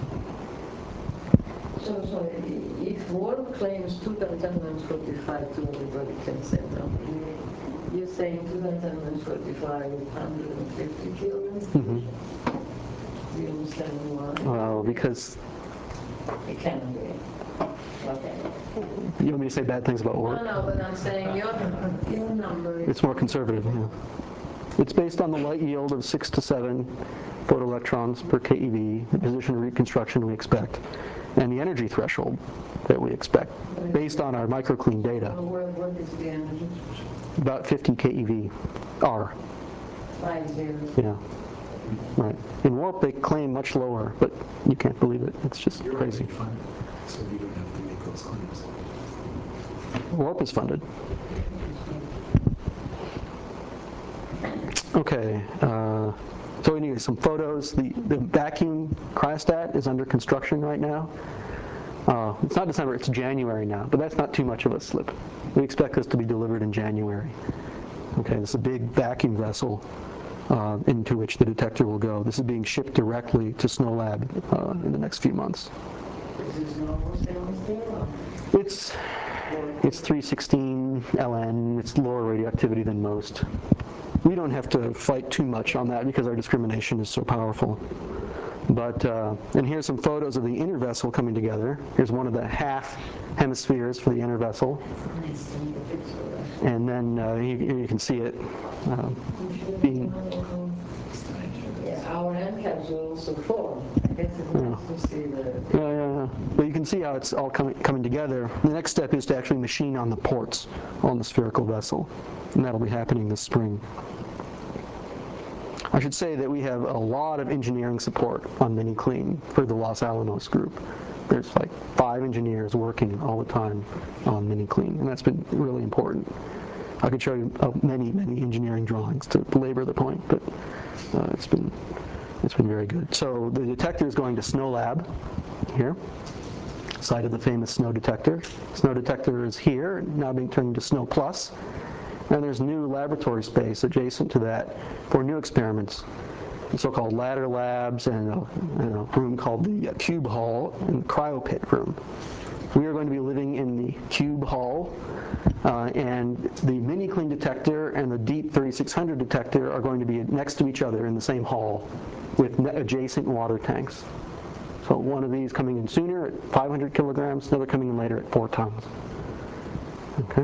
So, so if Warp claims two ten minus forty-five to everybody can say no. You're saying two ten minus forty-five is one hundred fifty kelvin? Mm-hmm. Do you understand why? Well, because It can be. Okay. you want me to say bad things about No, Warp? no, but I'm saying your, your number is... It's more conservative, yeah. It's based on the light yield of six to seven photoelectrons per K E V, the position reconstruction we expect, and the energy threshold that we expect, based on our microclean data. What, what is the energy? About fifty K E V R. Five zero. Yeah. Right. In Warp, they claim much lower, but you can't believe it. It's just You're crazy. already funded, so you don't have to make those claims. Warp is funded. Okay. Uh, so we need some photos. The, the vacuum cryostat is under construction right now. Uh, it's not December, it's January now, but that's not too much of a slip. We expect this to be delivered in January. Okay, this is a big vacuum vessel uh, into which the detector will go. This is being shipped directly to SNOLAB uh, in the next few months. Is this normal stainless steel or? It's, it's three sixteen L N, it's lower radioactivity than most. We don't have to fight too much on that because our discrimination is so powerful. But, uh, and here's some photos of the inner vessel coming together. Here's one of the half hemispheres for the inner vessel. And then uh, you, you can see it uh, being... Yeah, our end caps will also form. I guess it's nice to see the... Yeah, yeah, yeah. But you can see how it's all coming, coming together. The next step is to actually machine on the ports on the spherical vessel. And that'll be happening this spring. I should say that we have a lot of engineering support on Mini-Clean for the Los Alamos group. There's like five engineers working all the time on Mini-Clean, and that's been really important. I could show you uh, many, many engineering drawings to belabor the point, but uh, it's been it's been very good. So the detector is going to SNOLAB here, site of the famous SNO detector. SNO detector is here, now being turned into SNO Plus. And there's new laboratory space adjacent to that for new experiments, the so-called ladder labs and a, and a room called the uh, Cube Hall and the Cryopit room. We are going to be living in the Cube Hall, uh, and the Mini-Clean detector and the Deep thirty-six hundred detector are going to be next to each other in the same hall with adjacent water tanks. So one of these coming in sooner at five hundred kilograms, another coming in later at four tons. Okay.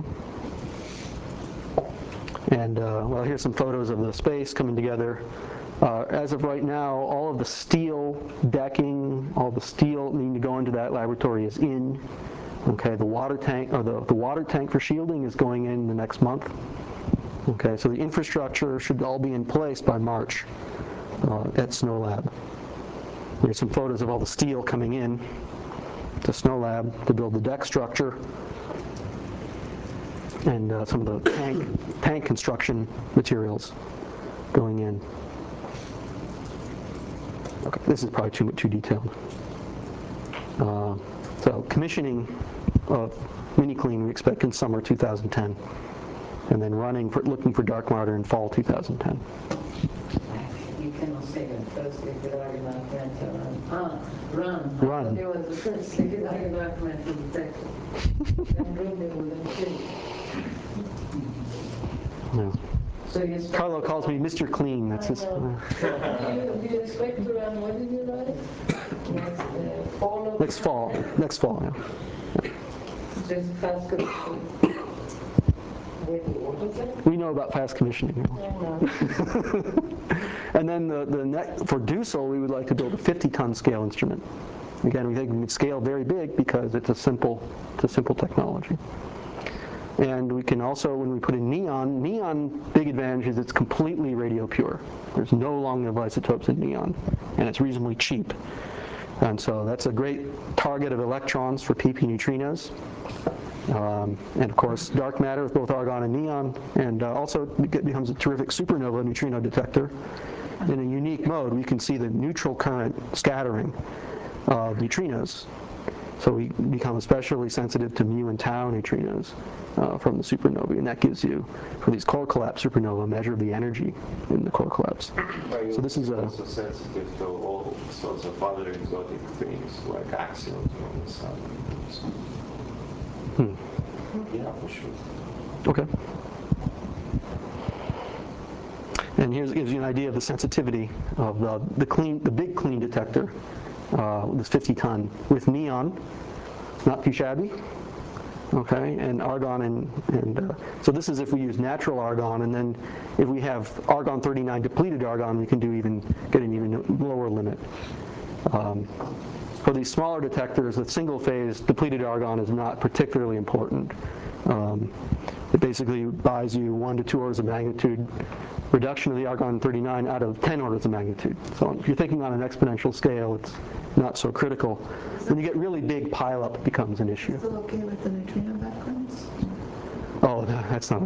And, uh, well, here's some photos of the space coming together. Uh, as of right now, all of the steel decking, all the steel needing to go into that laboratory is in. Okay, the water tank, or the, the water tank for shielding is going in the next month. Okay, so the infrastructure should all be in place by March uh, at SNOLAB. Here's some photos of all the steel coming in to SNOLAB to build the deck structure, and uh, some of the tank, tank construction materials going in. Okay, this is probably too too detailed. Uh, so commissioning of Mini-Clean we expect in summer two thousand ten, and then running for looking for dark matter in fall two thousand ten. You cannot say that first liquid argon arc to run. Ah, run. Run. There was the first liquid argon arc to detect. And really wouldn't change. No. So you expect... Carlo calls me Mister Clean. That's his. I know. do, you, do you expect to run, what did you write? Next, uh, fall of... Next fall. Next fall. Yeah. Just fast commissioning. With water tank? We know about fast commissioning. I know. And then the, the net, for DUSEL, we would like to build a fifty ton scale instrument. Again, we think we can scale very big because it's a simple, it's a simple technology. And we can also, when we put in neon, neon, big advantage is it's completely radio pure. There's no long-lived isotopes in neon, and it's reasonably cheap. And so that's a great target of electrons for P P neutrinos. Um, and of course, dark matter with both argon and neon, and uh, also it becomes a terrific supernova neutrino detector. In a unique mode, we can see the neutral current scattering of neutrinos. So we become especially sensitive to mu and tau neutrinos uh, from the supernovae, and that gives you, for these core collapse supernova, a measure of the energy in the core collapse. Are So this is a also sensitive to all sorts of other exotic things like axions on the sun. Hmm. Yeah, for sure. Okay. And here gives you an idea of the sensitivity of the, the clean, the big clean detector, uh, this fifty ton with neon, not too shabby. Okay, and argon and, and uh, so this is if we use natural argon, and then if we have argon thirty-nine depleted argon, we can do even get an even lower limit. Um, for these smaller detectors, the single phase depleted argon is not particularly important. Um, it basically buys you one to two orders of magnitude reduction of the argon thirty-nine out of ten orders of magnitude. So if you're thinking on an exponential scale, it's not so critical. When you get really big pileup, it becomes an issue. Still okay with the neutrino backgrounds? Oh, no, that's not.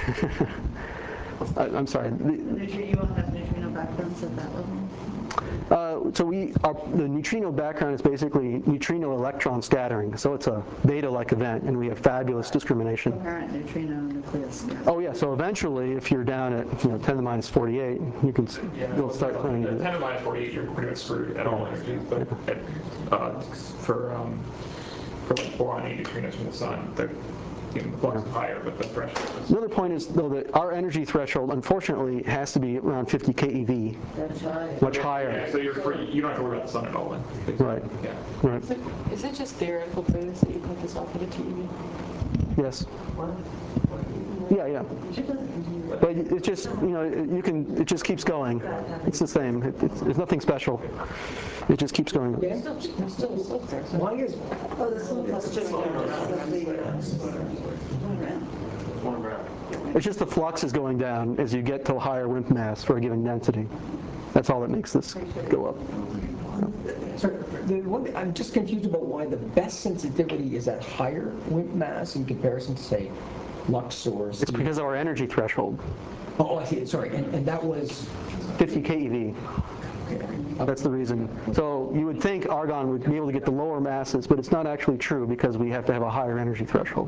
I, I'm sorry. The, Neutrino, you won't have neutrino backgrounds at that level? Uh, so we, our, the neutrino background is basically neutrino electron scattering. So it's a beta-like event, and we have fabulous discrimination. Coherent neutrino nucleus gas. Oh yeah. So eventually, if you're down at you know ten to the minus forty-eight, you can Yeah, you'll start running at into ten it. to minus forty-eight, you're pretty much screwed at all energies. But at, uh, for um, for like boron eight neutrinos from the sun, the you know, the flux is higher, but the threshold is. Another point is though that our energy threshold, unfortunately, has to be around fifty keV, That's high. much Yeah, higher. so you're free. You don't have to worry about the sun at all then. basically. Right. Yeah. Right. Is it, is it just theoretical premise that you put this off at a T E? Yes. Yeah, yeah. But it just, you know, you can, it just keeps going. It's the same. It, it's, there's nothing special. It just keeps going. There's still, there's still a slope there. So Why is, Oh, the slope is just going around the, uh, It's just the flux is going down as you get to a higher WIMP mass for a given density. That's all that makes this go up. sorry, the one, thing- I'm just confused about why the best sensitivity is at higher WIMP mass in comparison to, say, Lux or It's because of our energy threshold, Oh, I see, sorry, and, and that was, fifty keV. That's the reason. So you would think argon would be able to get the lower masses, but it's not actually true because we have to have a higher energy threshold.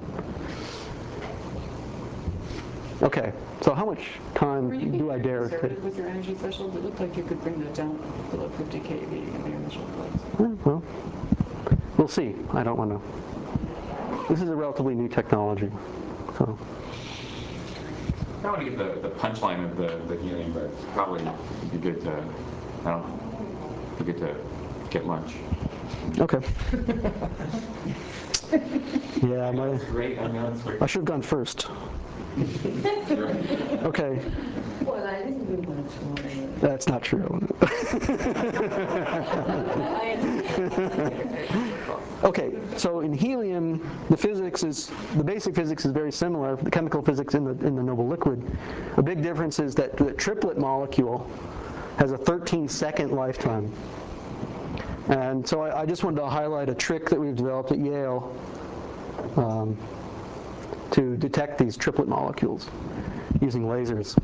Okay, so how much time Were you being do I dare conservative take? with your energy threshold? It looked like you could bring that down below fifty keV in the initial place. Well, we'll see. I don't want to. This is a relatively new technology, so. I want to get the, the punchline of the, the helium, but probably it'd be good to, I don't know, it'd be good to get lunch. Okay. Yeah, my, Great, I know it's great. I should have gone first. Okay, well, I didn't do much more. that's not true. Okay, so in helium, the physics is, the basic physics is very similar, the chemical physics in the, in the noble liquid. A big difference is that the triplet molecule has a thirteen second lifetime. And so I, I just wanted to highlight a trick that we've developed at Yale um, to detect these triplet molecules using lasers.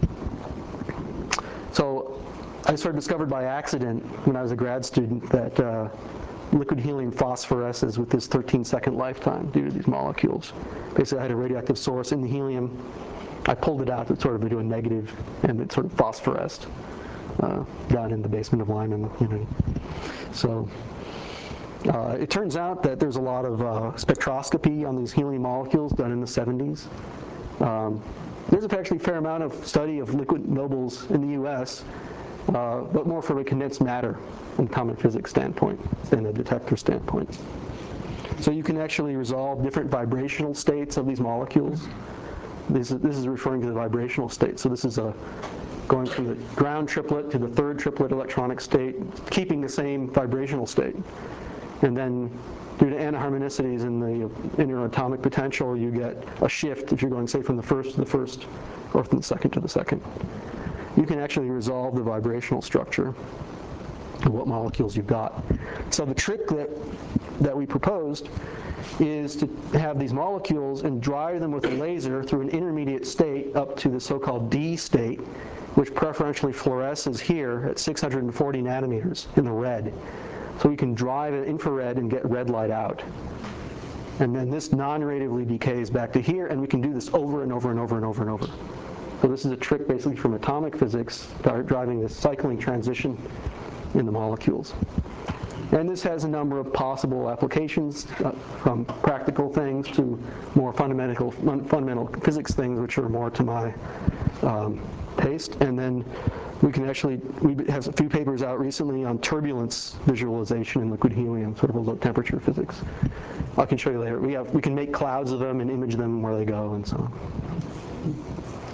So I sort of discovered by accident when I was a grad student that uh, liquid helium phosphoresces with this thirteen second lifetime due to these molecules. Basically, I had a radioactive source in the helium. I pulled it out to sort of do a negative, and it sort of phosphoresced uh, down in the basement of Lyman. You know. So uh, it turns out that there's a lot of uh, spectroscopy on these helium molecules done in the seventies. Um, there's actually a fair amount of study of liquid nobles in the U S, uh, but more from a condensed matter and common physics standpoint than a detector standpoint. So you can actually resolve different vibrational states of these molecules. This is, this is referring to the vibrational state. So this is a going from the ground triplet to the third triplet electronic state, keeping the same vibrational state. And then due to antiharmonicities in the interatomic potential, you get a shift if you're going, say, from the first to the first or from the second to the second. You can actually resolve the vibrational structure of what molecules you've got. So the trick that, that we proposed is to have these molecules and drive them with a laser through an intermediate state up to the so-called D state, which preferentially fluoresces here at six hundred forty nanometers in the red. So we can drive an infrared and get red light out. And then this non-radiatively decays back to here, and we can do this over and over and over and over and over. So this is a trick basically from atomic physics, driving this cycling transition in the molecules. And this has a number of possible applications, uh, from practical things to more fundamental, fundamental physics things, which are more to my um, taste. And then we can actually, we have a few papers out recently on turbulence visualization in liquid helium, sort of a low temperature physics. I can show you later. We have, we can make clouds of them and image them where they go and so on.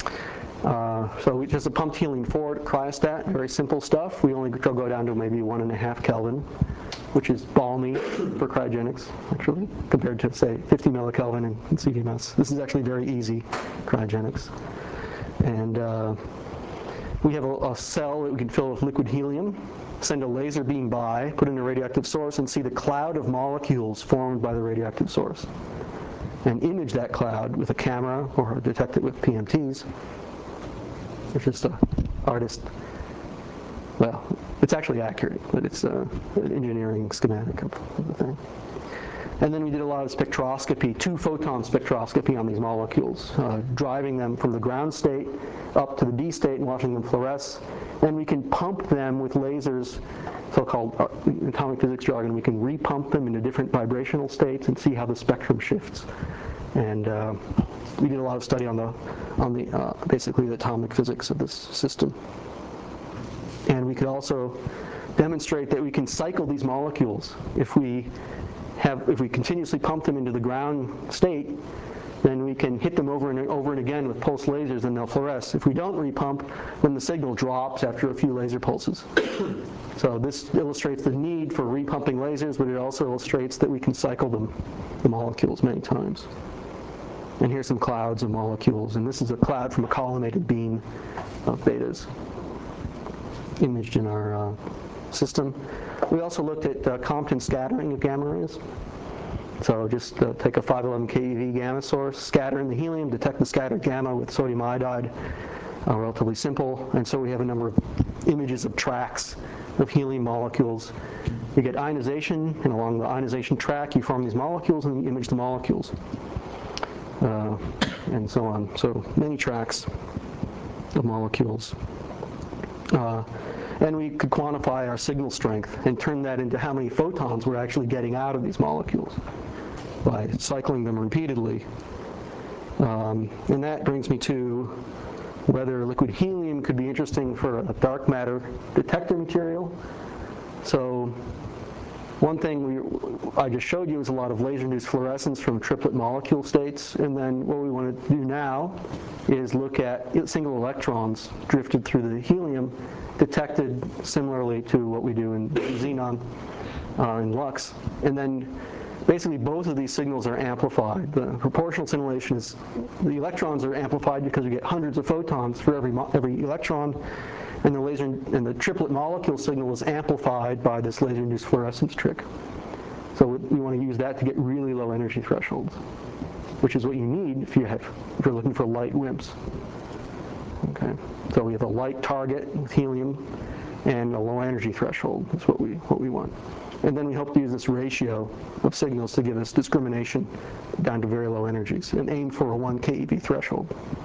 Uh, so we just a pumped helium forward cryostat, very simple stuff. We only go down to maybe one and a half Kelvin, which is balmy for cryogenics, actually, compared to, say, fifty millikelvin in, in C D M S. This is actually very easy cryogenics. And uh, we have a, a cell that we can fill with liquid helium, send a laser beam by, put in a radioactive source, and see the cloud of molecules formed by the radioactive source. And image that cloud with a camera or detect it with P M Ts. It's just an artist, well, it's actually accurate, but it's uh, an engineering schematic of, of the thing. And then we did a lot of spectroscopy, two-photon spectroscopy on these molecules, uh, driving them from the ground state up to the D state and watching them fluoresce. And we can pump them with lasers, so-called uh, atomic physics jargon. We can repump them into different vibrational states and see how the spectrum shifts. And uh, we did a lot of study on the, on the uh, basically the atomic physics of this system. And we could also demonstrate that we can cycle these molecules. If we have, if we continuously pump them into the ground state, then we can hit them over and over and again with pulse lasers and they'll fluoresce. If we don't repump, then the signal drops after a few laser pulses. So this illustrates the need for repumping lasers, but it also illustrates that we can cycle them, the molecules, many times. And here's some clouds of molecules, and this is a cloud from a collimated beam of betas imaged in our uh, system. We also looked at uh, Compton scattering of gamma rays. So just uh, take a five eleven keV gamma source, scatter in the helium, detect the scattered gamma with sodium iodide, uh, relatively simple. And so we have a number of images of tracks of helium molecules. You get ionization, and along the ionization track you form these molecules and you image the molecules. Uh, and so on. So many tracks of molecules. Uh, and we could quantify our signal strength and turn that into how many photons we're actually getting out of these molecules by cycling them repeatedly. Um, and that brings me to whether liquid helium could be interesting for a dark matter detector material. So one thing we, I just showed you is a lot of laser-induced fluorescence from triplet molecule states, and then what we want to do now is look at single electrons drifted through the helium, detected similarly to what we do in xenon uh, in Lux, and then basically both of these signals are amplified. The proportional simulation is the electrons are amplified because we get hundreds of photons for every every electron. And the laser and the triplet molecule signal is amplified by this laser-induced fluorescence trick. So we want to use that to get really low energy thresholds, which is what you need if you have if you're looking for light W I M Ps. Okay. So we have a light target with helium and a low energy threshold. That's what we what we want. And then we hope to use this ratio of signals to give us discrimination down to very low energies and aim for a one keV threshold.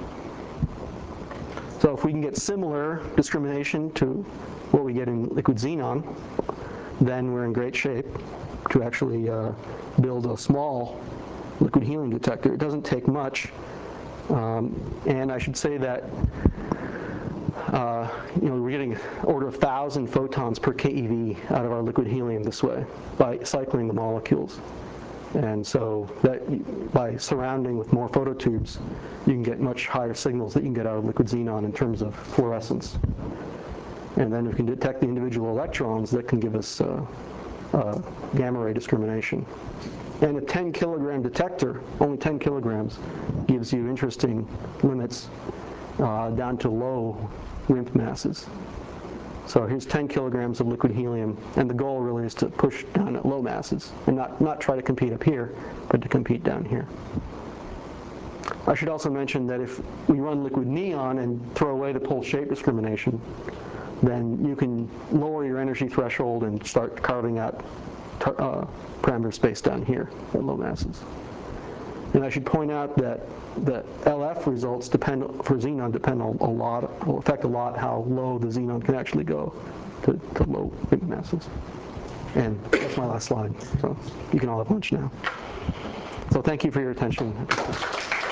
So if we can get similar discrimination to what we get in liquid xenon, then we're in great shape to actually uh, build a small liquid helium detector. It doesn't take much, um, and I should say that uh, you know, we're getting order of one thousand photons per keV out of our liquid helium this way by cycling the molecules. And so that by surrounding with more phototubes, you can get much higher signals that you can get out of liquid xenon in terms of fluorescence. And then we can detect the individual electrons that can give us uh, uh, gamma ray discrimination. And a ten kilogram detector, only ten kilograms, gives you interesting limits uh, down to low WIMP masses. So here's ten kilograms of liquid helium, and the goal really is to push down at low masses and not, not try to compete up here, but to compete down here. I should also mention that if we run liquid neon and throw away the pole shape discrimination, then you can lower your energy threshold and start carving out uh, parameter space down here at low masses. And I should point out that the L F results depend for xenon depend a lot, will affect a lot how low the xenon can actually go to, to low WIMP masses. And that's my last slide. So you can all have lunch now. So thank you for your attention.